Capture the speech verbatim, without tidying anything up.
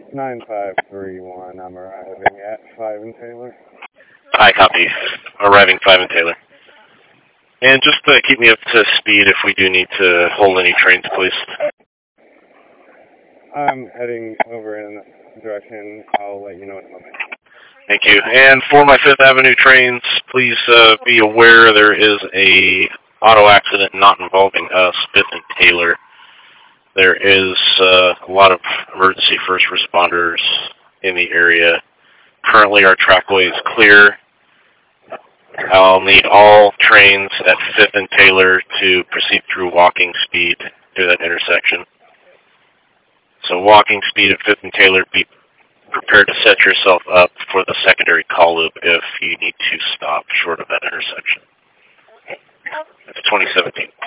nine five three one, I'm arriving at five and Taylor. I copy. Arriving five and Taylor. And just uh, keep me up to speed if we do need to hold any trains, please. I'm heading over in the direction. I'll let you know in a moment. Thank you. And for my Fifth Avenue trains, please uh, be aware there is a auto accident not involving us, Fifth and Taylor. There is uh, a lot of emergency first responders in the area. Currently, our trackway is clear. I'll need all trains at Fifth and Taylor to proceed through walking speed through that intersection. So walking speed at Fifth and Taylor, be prepared to set yourself up for the secondary call loop if you need to stop short of that intersection. It's twenty seventeen.